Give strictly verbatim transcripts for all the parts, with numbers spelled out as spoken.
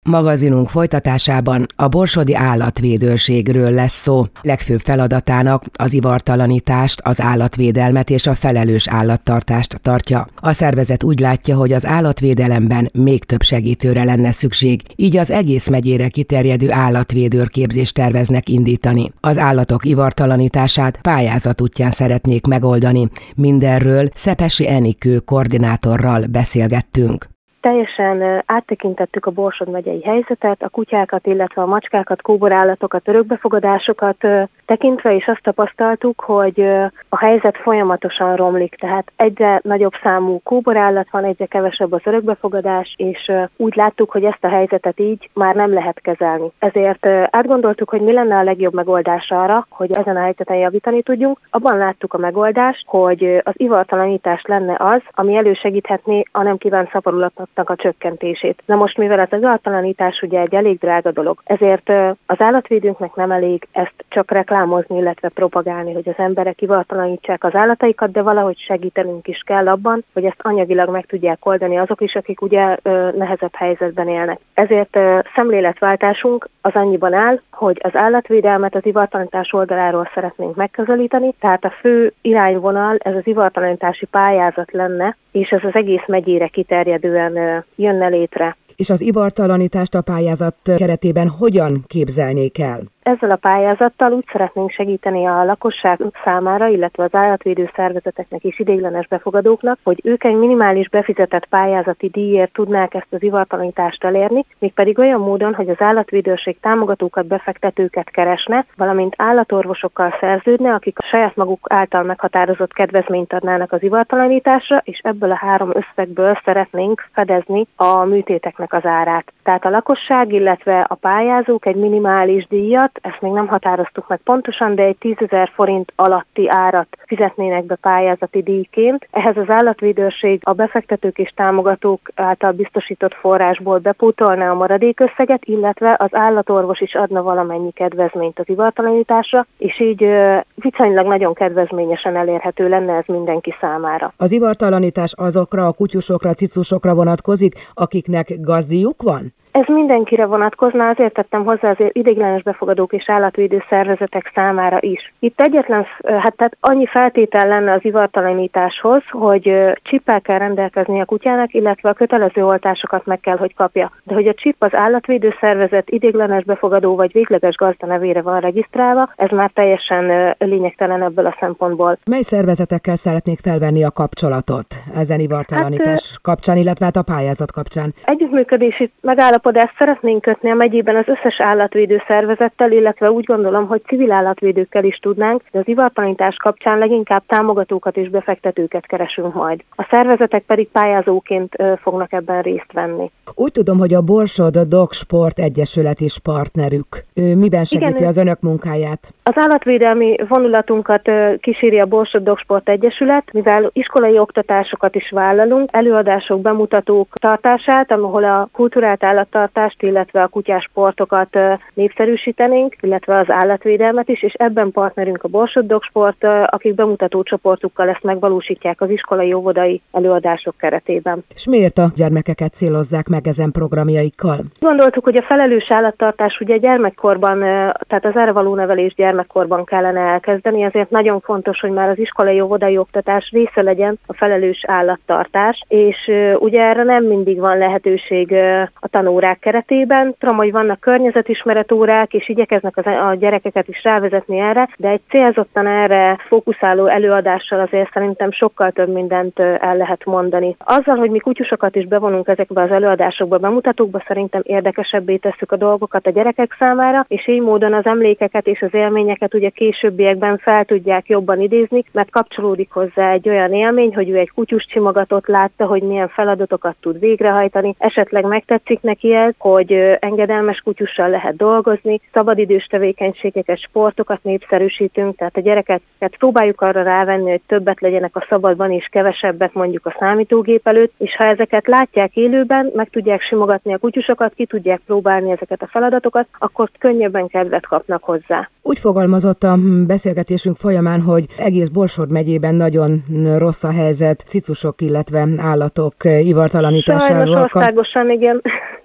Magazinunk folytatásában a borsodi állatvédőrségről lesz szó. Legfőbb feladatának az ivartalanítást, az állatvédelmet és a felelős állattartást tartja. A szervezet úgy látja, hogy az állatvédelemben még több segítőre lenne szükség, így az egész megyére kiterjedő állatvédőrképzést terveznek indítani. Az állatok ivartalanítását pályázat útján szeretnék megoldani. Mindenről Szepesi Enikő koordinátorral beszélgettünk. Teljesen áttekintettük a Borsod megyei helyzetet, a kutyákat, illetve a macskákat, kóborállatokat, örökbefogadásokat tekintve, és azt tapasztaltuk, hogy a helyzet folyamatosan romlik, tehát egyre nagyobb számú kóborállat van, egyre kevesebb az örökbefogadás, és úgy láttuk, hogy ezt a helyzetet így már nem lehet kezelni. Ezért átgondoltuk, hogy mi lenne a legjobb megoldás arra, hogy ezen a helyzeten javítani tudjunk. Abban láttuk a megoldást, hogy az ivartalanítás lenne az, ami elősegíthetné a nem kívánt szaporulatnak a csökkentését. Na most, mivel az ivartalanítás ugye egy elég drága dolog, ezért az állatvédőnknek nem elég ezt csak reklámozni, illetve propagálni, hogy az emberek ivartalanítsák az állataikat, de valahogy segítenünk is kell abban, hogy ezt anyagilag meg tudják oldani azok is, akik ugye nehezebb helyzetben élnek. Ezért szemléletváltásunk az annyiban áll, hogy az állatvédelmet az ivartalanítás oldaláról szeretnénk megközelíteni, tehát a fő irányvonal ez az ivartalanítási pályázat lenne, és ez az egész megyére kiterjedően jönne létre. És az ivartalanítást a pályázat keretében hogyan képzelnék el? Ezzel a pályázattal úgy szeretnénk segíteni a lakosság számára, illetve az állatvédő szervezeteknek és ideiglenes befogadóknak, hogy ők egy minimális befizetett pályázati díjért tudnák ezt az ivartalanítást elérni, mégpedig olyan módon, hogy az állatvédőrség támogatókat, befektetőket keresne, valamint állatorvosokkal szerződne, akik a saját maguk által meghatározott kedvezményt adnának az ivartalanításra, és ebből a három összegből szeretnénk fedezni a műtéteknek az árát. Tehát a lakosság, illetve a pályázók egy minimális díjat, ezt még nem határoztuk meg pontosan, de egy tízezer forint alatti árat fizetnének be pályázati díjként. Ehhez az állatvédőrség a befektetők és támogatók által biztosított forrásból bepótolná a maradékösszeget, illetve az állatorvos is adna valamennyi kedvezményt az ivartalanításra, és így viszonylag nagyon kedvezményesen elérhető lenne ez mindenki számára. Az ivartalanítás azokra a kutyusokra, cicusokra vonatkozik, akiknek gazdiuk van? Ez mindenkire vonatkozna, azért tettem hozzá az ideiglenes befogadók és állatvédő szervezetek számára is. Itt egyetlen, hát tehát annyi feltétel lenne az ivartalanításhoz, hogy csippel kell rendelkezni a kutyának, illetve a kötelező oltásokat meg kell, hogy kapja. De hogy a csip az állatvédő szervezet, ideiglenes befogadó vagy végleges gazda nevére van regisztrálva, ez már teljesen lényegtelen ebből a szempontból. Mely szervezetekkel szeretnék felvenni a kapcsolatot ezen ivartalanítás hát, kapcsán, illetve hát a pályázat kapcsán? Együttműködési megállapodást szeretnénk kötni a megyében az összes állatvédő szervezettel, illetve úgy gondolom, hogy civil állatvédőkkel is tudnánk, de az ivartalanítás kapcsán leginkább támogatókat és befektetőket keresünk majd. A szervezetek pedig pályázóként fognak ebben részt venni. Úgy tudom, hogy a Borsod Dog Sport Egyesület is partnerük. Ő miben segíti Igen, az önök munkáját? Az állatvédelmi vonulatunkat kíséri a Borsod Dog Sport Egyesület, mivel iskolai oktatásokat is vállalunk, előadások, bemutatók tartását, ahol a kulturált állattartást, illetve a kutyásportokat népszerűsítenénk, illetve az állatvédelmet is, és ebben partnerünk a Borsod Dog Sport, akik bemutató csoportukkal ezt megvalósítják az iskolai óvodai előadások keretében. És miért a gyermekeket célozzák meg ezen programjaikkal? Gondoltuk, hogy a felelős állattartás ugye gyermekkorban, tehát az erre való nevelés gyermekkorban kellene elkezdeni, ezért nagyon fontos, hogy már az iskolai óvodai oktatás része legyen a felelős állattartás, és ugye erre nem mindig van lehetőség a tanórák keretében. Tudom, hogy vannak környezetismeret órák, és igyekeznek az, a gyerekeket is rávezetni erre, de egy célzottan erre fókuszáló előadással azért szerintem sokkal több mindent el lehet mondani. Azzal, hogy mi kutyusokat is bevonunk ezekbe az előadásokba, bemutatókba, szerintem érdekesebbé tesszük a dolgokat a gyerekek számára, és így módon az emlékeket és az élményeket ugye későbbiekben fel tudják jobban idézni, mert kapcsolódik hozzá egy olyan élmény, hogy ő egy kutyus csimogatot látta, hogy milyen feladatokat tud végrehajtani, esetleg megtetszik neki ez, hogy engedelmes kutyussal lehet dolgozni, szabadidős tevékenységeket, sportokat népszerűsítünk, tehát a gyerekeket próbáljuk arra rávenni, hogy többet legyenek a szabadban és kevesebbet mondjuk a számítógép előtt, és ha ezeket látják élőben, meg tudják simogatni a kutyusokat, ki tudják próbálni ezeket a feladatokat, akkor könnyebben kedvet kapnak hozzá. Úgy fogalmazott a beszélgetésünk folyamán, hogy egész Borsod megyében nagyon rossz a helyzet cicusok, illetve állatok ivartalanításával. Sajnos országosan, igen.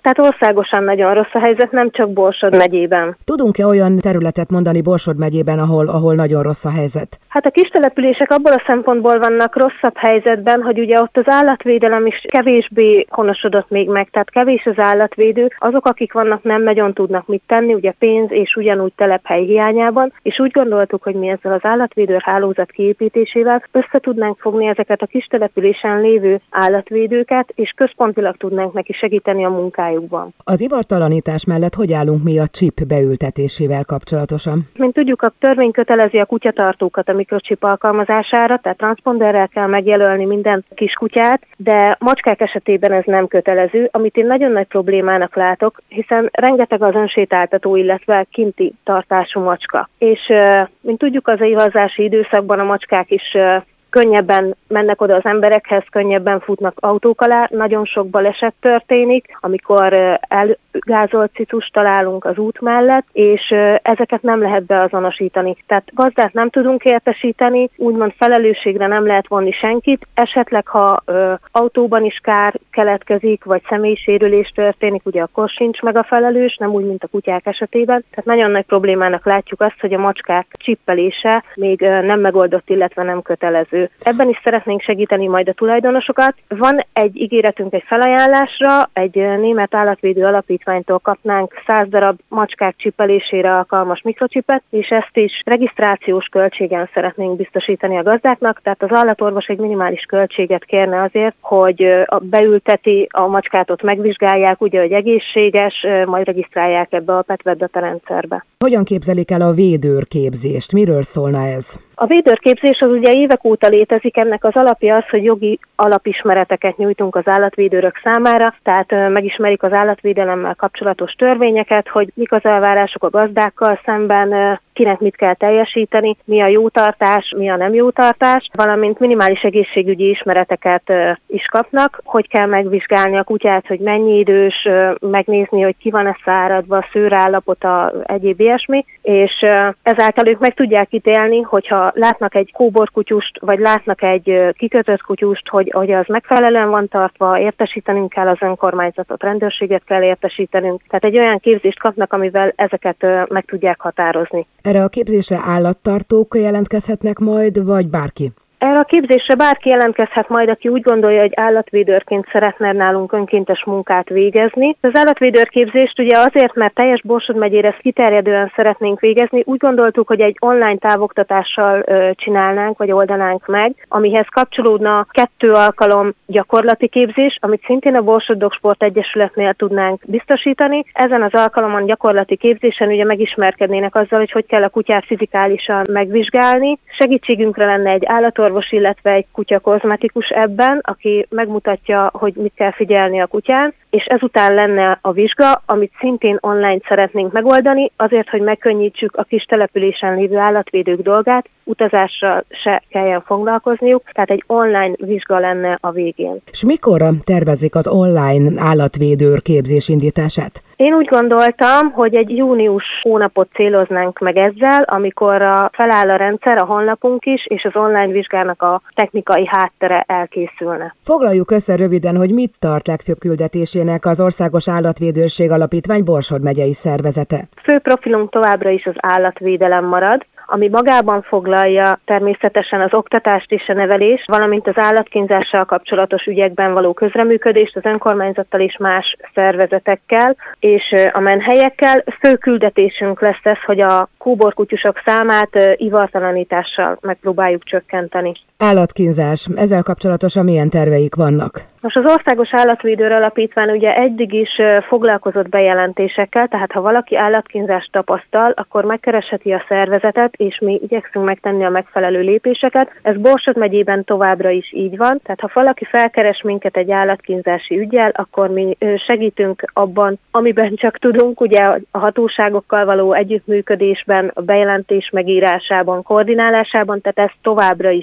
Tehát országosan nagyon rossz a helyzet, nem csak Borsod megyében. Tudunk-e olyan területet mondani Borsod megyében, ahol, ahol nagyon rossz a helyzet? Hát a kistelepülések abból a szempontból vannak rosszabb helyzetben, hogy ugye ott az állatvédelem is kevésbé honosodott még meg, tehát kevés az állatvédő, azok, akik vannak, nem nagyon tudnak mit tenni, ugye pénz és ugyanúgy telephely hiányában, és úgy gondoltuk, hogy mi ezzel az állatvédő hálózat kiépítésével össze tudnánk fogni ezeket a kistelepülésen lévő állatvédőket, és központilag tudnánk neki segíteni a munkájukban. Az ivartalanítás mellett hogy állunk mi a chip beültetésével kapcsolatosan? Mint tudjuk, a törvény kötelezi a kutyatartókat a mikrochip alkalmazására, tehát transzponderrel kell megjelölni minden kiskutyát, de macskák esetében ez nem kötelező, amit én nagyon nagy problémának látok, hiszen rengeteg az önsétáltató, illetve kinti tartású macska. És mint tudjuk, az évazási időszakban a macskák is könnyebben mennek oda az emberekhez, könnyebben futnak autók alá, nagyon sok baleset történik, amikor elgázolt cicust találunk az út mellett, és ezeket nem lehet beazonosítani. Tehát gazdát nem tudunk értesíteni, úgymond felelősségre nem lehet vonni senkit, esetleg ha ö, autóban is kár keletkezik, vagy személysérülés történik, ugye akkor sincs meg a felelős, nem úgy, mint a kutyák esetében. Tehát nagyon nagy problémának látjuk azt, hogy a macskák csippelése még ö, nem megoldott, illetve nem kötelező. Ebben is szeretnénk segíteni majd a tulajdonosokat. Van egy ígéretünk egy felajánlásra, egy német állatvédő alapítványtól kapnánk száz darab macskák csipelésére alkalmas mikrocsipet, és ezt is regisztrációs költségen szeretnénk biztosítani a gazdáknak, tehát az állatorvos egy minimális költséget kérne azért, hogy beülteti a macskát, ott megvizsgálják, ugye, hogy egészséges, majd regisztrálják ebbe a Petvet data rendszerbe. Hogyan képzelik el a védőrképzést? Miről szólna ez? A védőrképzés az ugye évek óta létezik, ennek az alapja az, hogy jogi alapismereteket nyújtunk az állatvédőrök számára, tehát megismerik az állatvédelemmel kapcsolatos törvényeket, hogy mik az elvárások a gazdákkal szemben, kinek mit kell teljesíteni, mi a jó tartás, mi a nem jó tartás, valamint minimális egészségügyi ismereteket is kapnak, hogy kell megvizsgálni a kutyát, hogy mennyi idős, megnézni, hogy ki van-e száradva, szőrállapota, egyéb ilyesmi, és ezáltal ők meg tudják ítélni, hogyha látnak egy kóborkutyust, vagy látnak egy kikötött kutyust, hogy, hogy az megfelelően van tartva, értesítenünk kell az önkormányzatot, rendőrséget kell értesítenünk. Tehát egy olyan képzést kapnak, amivel ezeket meg tudják határozni. Erre a képzésre állattartók jelentkezhetnek majd, vagy bárki? Erre a képzésre bárki jelentkezhet majd, aki úgy gondolja, hogy állatvédőrként szeretne nálunk önkéntes munkát végezni. Az állatvédőrképzést ugye azért, mert teljes Borsod megyére ezt kiterjedően szeretnénk végezni, úgy gondoltuk, hogy egy online távoktatással ö, csinálnánk, vagy oldanánk meg, amihez kapcsolódna kettő alkalom gyakorlati képzés, amit szintén a Borsod Dogsport Egyesületnél tudnánk biztosítani. Ezen az alkalomon gyakorlati képzésen ugye megismerkednének azzal, hogy hogy kell a kutyát fizikálisan megvizsgálni. Segítségünkre lenne egy állatorvos, illetve egy kutya kozmetikus ebben, aki megmutatja, hogy mit kell figyelni a kutyán, és ezután lenne a vizsga, amit szintén online szeretnénk megoldani, azért, hogy megkönnyítsük a kis településen lévő állatvédők dolgát, utazással se kelljen foglalkozniuk, tehát egy online vizsga lenne a végén. És mikorra tervezik az online állatvédőr képzés indítását? Én úgy gondoltam, hogy egy június hónapot céloznánk meg ezzel, amikor a feláll a rendszer, a honlapunk is, és az online vizsgának a technikai háttere elkészülne. Foglaljuk össze röviden, hogy mit tart legfőbb küldetésének az Országos Állatvédőrség Alapítvány Borsod megyei szervezete. Fő profilunk továbbra is az állatvédelem marad, ami magában foglalja természetesen az oktatást és a nevelést, valamint az állatkínzással kapcsolatos ügyekben való közreműködést az önkormányzattal és más szervezetekkel, és a menhelyekkel. Fő küldetésünk lesz ez, hogy a kóborkutyusok számát ivartalanítással megpróbáljuk csökkenteni. Állatkínzás. Ezzel kapcsolatosan milyen terveik vannak? Most az Országos Állatvédőr Alapítvány ugye eddig is foglalkozott bejelentésekkel, tehát ha valaki állatkínzást tapasztal, akkor megkeresheti a szervezetet, és mi igyekszünk megtenni a megfelelő lépéseket. Ez Borsod megyében továbbra is így van, tehát ha valaki felkeres minket egy állatkínzási üggyel, akkor mi segítünk abban, amiben csak tudunk, ugye a hatóságokkal való együttműködésben, a bejelentés megírásában, koordinálásában, tehát ez továbbra is így van.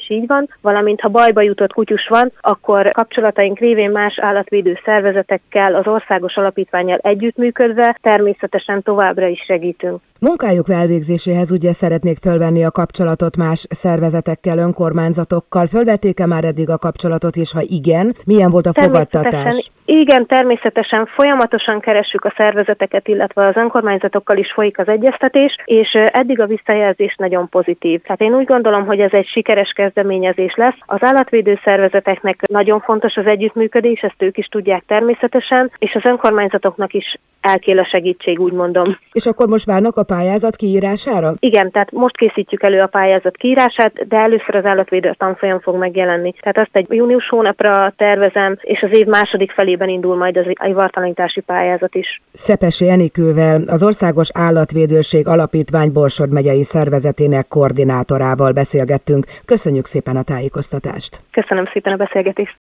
van, valamint ha bajba jutott kutyus van, akkor kapcsolataink révén más állatvédő szervezetekkel, az országos alapítvánnyal együttműködve természetesen továbbra is segítünk. Munkájuk elvégzéséhez ugye szeretnék fölvenni a kapcsolatot más szervezetekkel, önkormányzatokkal. Fölvették-e már eddig a kapcsolatot, és ha igen, milyen volt a fogadtatás? Igen, természetesen folyamatosan keressük a szervezeteket, illetve az önkormányzatokkal is folyik az egyeztetés, és eddig a visszajelzés nagyon pozitív. Tehát én úgy gondolom, hogy ez egy sikeres kezdeményezés lesz. Az állatvédő szervezeteknek nagyon fontos az együttműködés, ezt ők is tudják természetesen, és az önkormányzatoknak is elkél a segítség, úgy mondom. És akkor most várnak a pályázat kiírására? Igen, tehát most készítjük elő a pályázat kiírását, de először az állatvédő tanfolyam fog megjelenni. Tehát azt egy június hónapra tervezem, és az év második felében indul majd az ivartalanítási pályázat is. Szepessy Enikővel, az Országos Állatvédőség Alapítvány Borsod megyei szervezetének koordinátorával beszélgettünk. Köszönjük szépen a tájékoztatást! Köszönöm szépen a beszélgetést!